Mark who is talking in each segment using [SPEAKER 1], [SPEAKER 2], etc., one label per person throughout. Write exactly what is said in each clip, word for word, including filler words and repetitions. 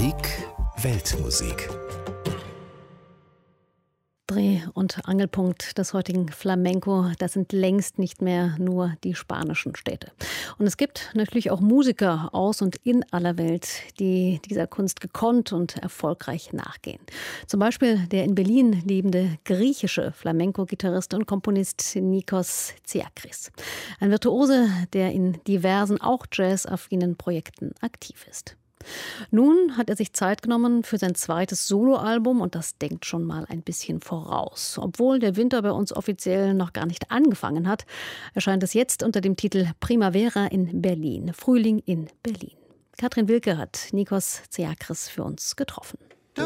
[SPEAKER 1] Musik, Weltmusik.
[SPEAKER 2] Dreh- und Angelpunkt des heutigen Flamenco, das sind längst nicht mehr nur die spanischen Städte. Und es gibt natürlich auch Musiker aus und in aller Welt, die dieser Kunst gekonnt und erfolgreich nachgehen. Zum Beispiel der in Berlin lebende griechische Flamenco-Gitarrist und Komponist Nikos Tsiakris. Ein Virtuose, der in diversen, auch jazzaffinen Projekten aktiv ist. Nun hat er sich Zeit genommen für sein zweites Soloalbum und das denkt schon mal ein bisschen voraus. Obwohl der Winter bei uns offiziell noch gar nicht angefangen hat, erscheint es jetzt unter dem Titel Primavera in Berlin, Frühling in Berlin. Katrin Wilke hat Nikos Tsiakris für uns getroffen.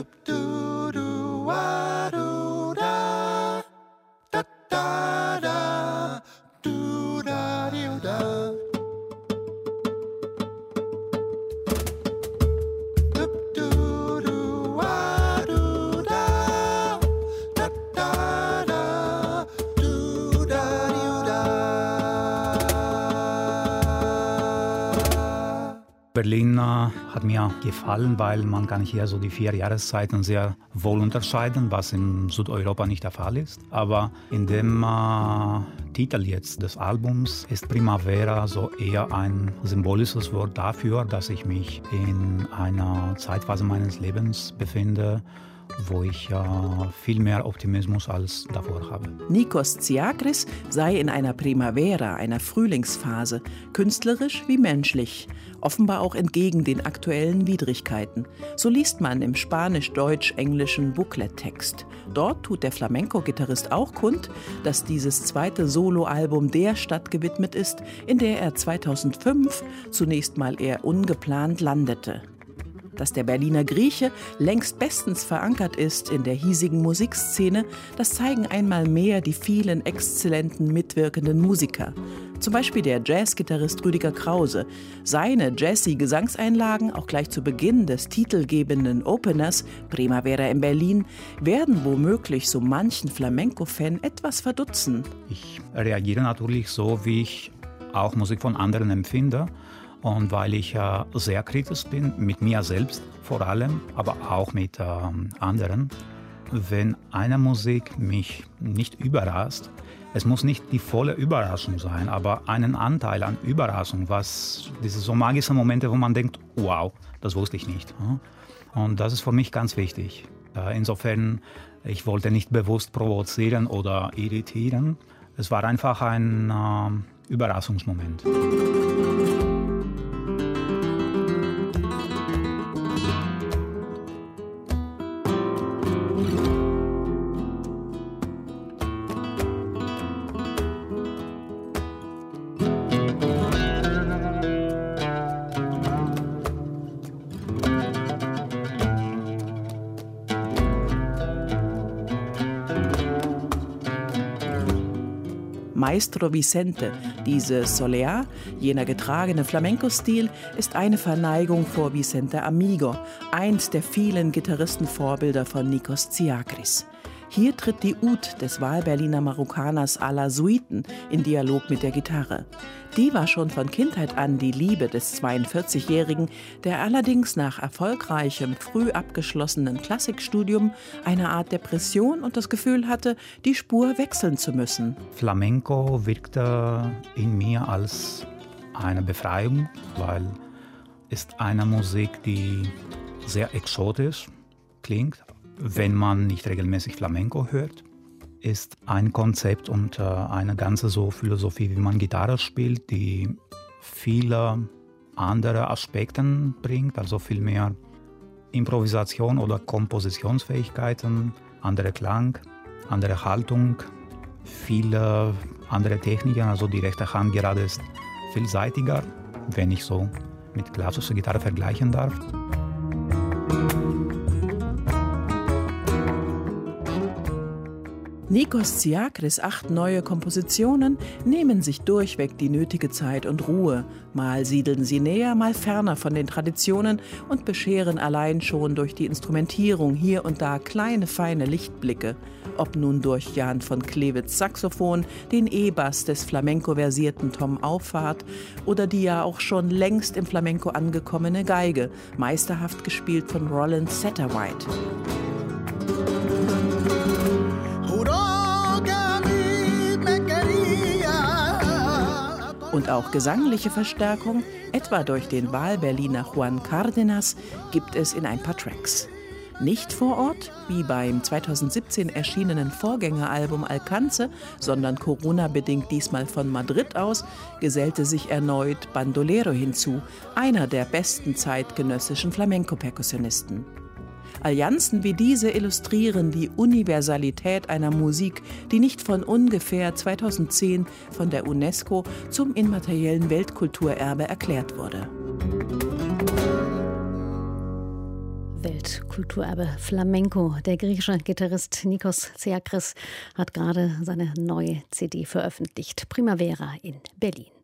[SPEAKER 3] Berlin äh, hat mir gefallen, weil man kann hier so die vier Jahreszeiten sehr wohl unterscheiden, was in Südeuropa nicht der Fall ist. Aber in dem äh, Titel jetzt des Albums ist Primavera so eher ein symbolisches Wort dafür, dass ich mich in einer Zeitphase meines Lebens befinde, wo ich äh, viel mehr Optimismus als davor habe.
[SPEAKER 4] Nikos Tsiakris sei in einer Primavera, einer Frühlingsphase, künstlerisch wie menschlich, offenbar auch entgegen den aktuellen Widrigkeiten. So liest man im spanisch-deutsch-englischen Booklet-Text. Dort tut der Flamenco-Gitarrist auch kund, dass dieses zweite Soloalbum der Stadt gewidmet ist, in der er zweitausendfünf zunächst mal eher ungeplant landete. Dass der Berliner Grieche längst bestens verankert ist in der hiesigen Musikszene, das zeigen einmal mehr die vielen exzellenten mitwirkenden Musiker. Zum Beispiel der Jazzgitarrist Rüdiger Krause. Seine Jazzy-Gesangseinlagen, auch gleich zu Beginn des titelgebenden Openers Primavera in Berlin, werden womöglich so manchen Flamenco-Fan etwas verdutzen.
[SPEAKER 3] Ich reagiere natürlich so, wie ich auch Musik von anderen empfinde. Und weil ich äh, sehr kritisch bin, mit mir selbst vor allem, aber auch mit äh, anderen, wenn eine Musik mich nicht überrascht, es muss nicht die volle Überraschung sein, aber einen Anteil an Überraschung, was diese so magischen Momente, wo man denkt, wow, das wusste ich nicht. Und das ist für mich ganz wichtig. Äh, insofern, ich wollte nicht bewusst provozieren oder irritieren. Es war einfach ein äh, Überraschungsmoment.
[SPEAKER 4] Maestro Vicente, diese Soleá, jener getragene Flamenco-Stil, ist eine Verneigung vor Vicente Amigo, eins der vielen Gitarristenvorbilder von Nikos Tsiakris. Hier tritt die Ud des Wahlberliner Marokkaners à la Suiten in Dialog mit der Gitarre. Die war schon von Kindheit an die Liebe des zweiundvierzigjährigen, der allerdings nach erfolgreichem, früh abgeschlossenen Klassikstudium eine Art Depression und das Gefühl hatte, die Spur wechseln zu müssen.
[SPEAKER 3] Flamenco wirkte in mir als eine Befreiung, weil es ist eine Musik, die sehr exotisch klingt, wenn man nicht regelmäßig Flamenco hört. Ist ein Konzept und äh, eine ganze so Philosophie, wie man Gitarre spielt, die viele andere Aspekte bringt, also viel mehr Improvisation oder Kompositionsfähigkeiten, andere Klang, andere Haltung, viele andere Techniken, also die rechte Hand gerade ist vielseitiger, wenn ich so mit klassischer Gitarre vergleichen darf.
[SPEAKER 4] Nikos Tsiakris acht neue Kompositionen nehmen sich durchweg die nötige Zeit und Ruhe. Mal siedeln sie näher, mal ferner von den Traditionen und bescheren allein schon durch die Instrumentierung hier und da kleine, feine Lichtblicke. Ob nun durch Jan von Klewitz Saxophon, den E-Bass des Flamenco-versierten Tom Auffahrt oder die ja auch schon längst im Flamenco angekommene Geige, meisterhaft gespielt von Roland Satterwhite. Und auch gesangliche Verstärkung, etwa durch den Wahlberliner Juan Cárdenas, gibt es in ein paar Tracks. Nicht vor Ort, wie beim zweitausendsiebzehn erschienenen Vorgängeralbum Alcance, sondern Corona-bedingt diesmal von Madrid aus, gesellte sich erneut Bandolero hinzu, einer der besten zeitgenössischen Flamenco-Perkussionisten. Allianzen wie diese illustrieren die Universalität einer Musik, die nicht von ungefähr zweitausendzehn von der UNESCO zum immateriellen Weltkulturerbe erklärt wurde.
[SPEAKER 2] Weltkulturerbe Flamenco. Der griechische Gitarrist Nikos Tsiakris hat gerade seine neue C D veröffentlicht. Primavera in Berlin.